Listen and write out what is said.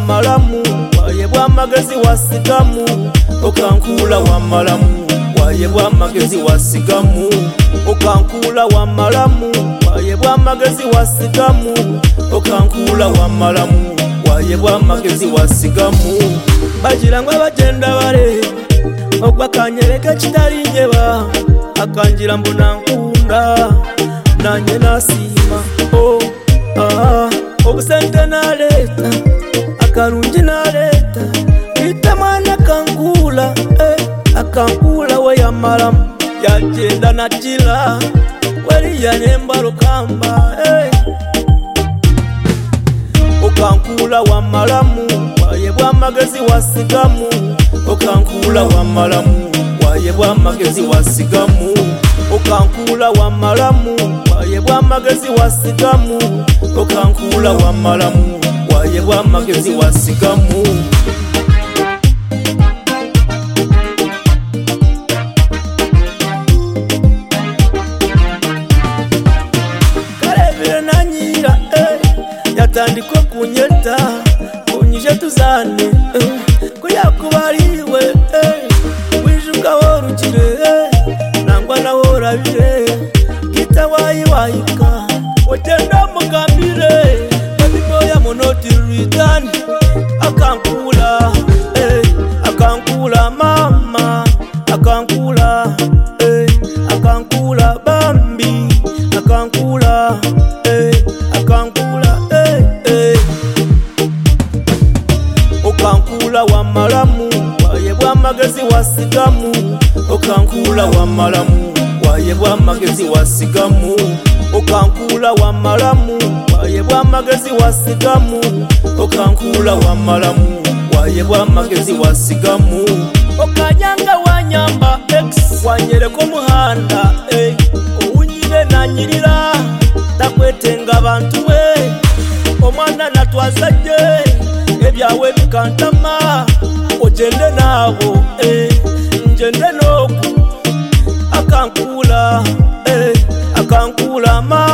malamu wayebwa amagezi wasigamu okankula wa malamu wayebwa amagezi wasigamu okankula wa malamu wayebwa amagezi wasigamu okankula wa malamu wayebwa amagezi wasigamu bajirangwa bagenda bale okwakanyereka kitalinyeba akanjira mbona nkunda nanye nasima obusente naleta akarungi naleta ita mwana kankula akankula we ya malamu yagenda nakila waliya nembalo kamba okankula wa malamu wayebwa amagezi wasigamu okankula wa malamu wayebwa amagezi wasigamu okankula wa malamu wayebwa amagezi wasigamu okankula wa malamu wayebwa amagezi wasigamu kalebire nanyira yatandikwa kunyeta kunyije tuzane kuyakubaliwe wijuka worukire nangwa nawo urabire kita wayiwayika wagenda mugambire babiboya munoti return akankula akankula mama akankula akankula bambi akankula akankula okankula wa malamu wayebwa amagezi wasigamu okankula wa malamu wayebwa amagezi wasigamu okankula wa malamu wayebwa amagezi wasigamu okankula wa malamu wayebwa amagezi wasigamu okanyanga wanyamba x wanyereko muhanda owunyire nanyirira takwetenga abantu we omwana natwazaje ebyawe bikantama ogende nabo ngende noku akankula akankula ma